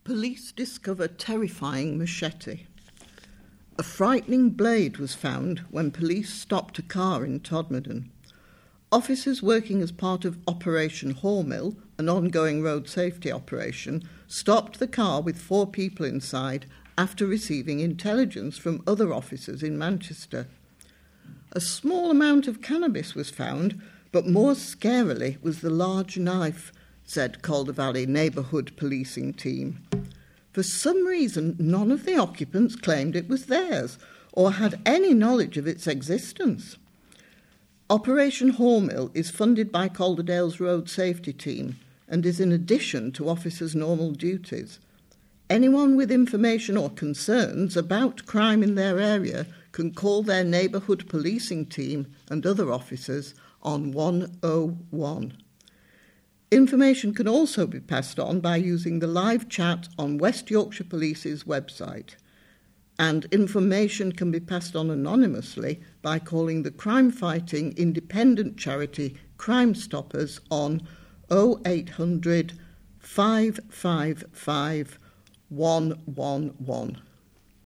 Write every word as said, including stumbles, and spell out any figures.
Police discover terrifying machete. A frightening blade was found when police stopped a car in Todmorden. Officers working as part of Operation Hawmill, an ongoing road safety operation, stopped the car with four people inside after receiving intelligence from other officers in Manchester. A small amount of cannabis was found, but more scarily was the large knife, said Calder Valley Neighbourhood Policing Team. For some reason, none of the occupants claimed it was theirs or had any knowledge of its existence. Operation Hawmill is funded by Calderdale's Road Safety Team and is in addition to officers' normal duties. Anyone with information or concerns about crime in their area can call their neighbourhood policing team and other officers on one oh one. Information can also be passed on by using the live chat on West Yorkshire Police's website. And information can be passed on anonymously by calling the crime-fighting independent charity Crime Stoppers on oh eight hundred, five five five, one one one.